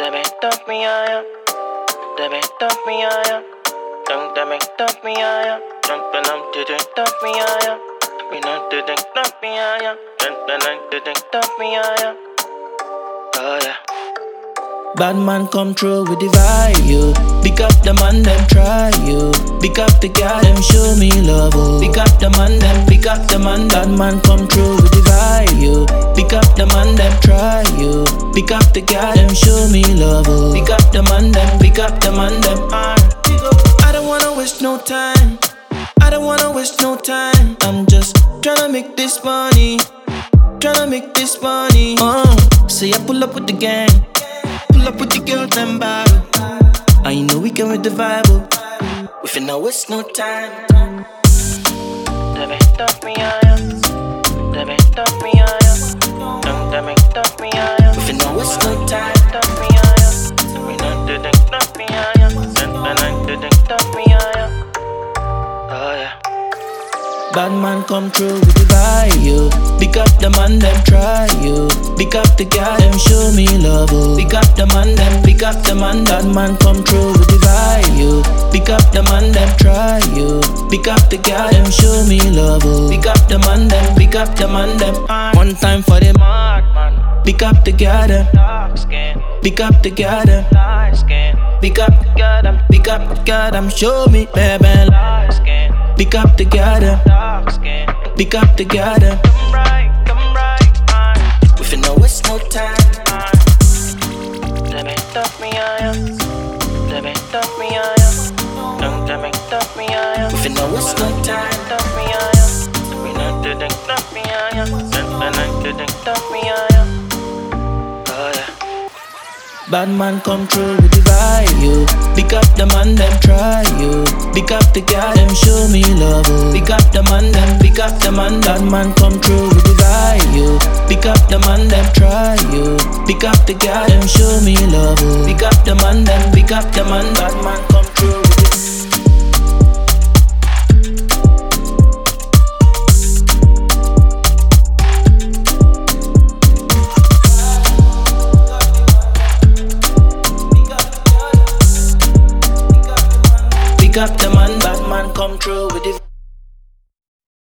Debe top me higher. Debe top me higher. Don't debe top me higher. Jumping up to the top me higher. We know to the top me higher. Jumping up to the top me higher. Oh yeah. Bad man come through with the vibe, you. Pick up the man, them try you. Pick up the girl, them show me love, oh. Pick up the man, them pick up the man. Bad man come through with the vibe, you. Pick up the man, them try you. Pick up the girl, them show me love, oh. Pick up the man, them pick up the man, them. I don't wanna waste no time. I don't wanna waste no time. I'm just tryna make this money. Tryna make this money. Say I pull up with the gang. Pull up with the girls and bottle. I know we can with the vibe. We finna waste no time. Debe top me higher. Debe top me higher. Don't debe top me higher. We finna waste no time. Top me higher. We know to the top me higher. And to the top me higher. Oh yeah. Bad man come through with the vibe, you. Pick up the man, them try you. Pick up the girl, them show me love, oh. Pick up the man, them pick up the man. Bad man come through with the vibe, you. Pick up the man, them try you. Pick up the girl, them show me love, oh. Pick up the man, them pick up the man, them. One time for the mad man. Pick up the girl, them. Pick up the girl, them. Pick up the girl, them. Pick up the girl, them. Show me, baby. Pick up the girl, them. Pick up the girl, them. Come right. We finna waste no time. Debe top me higher. Debe top me higher. Don't debe top me higher. We finna waste no time. Top me higher. We know to the top me higher. And to the top me higher. Oh yeah. Bad man come through with the vibe, you. Pick up the man, them try you. Pick up the girl, them show me love, oh. Pick up the man, them pick up the man. Bad man come through with the vibe, you. Pick up the man, them try you. Pick up the girl, them show me love, oh. Pick up the man, them pick up the man. Bad man come through with the Pick up the man, bad man come through with the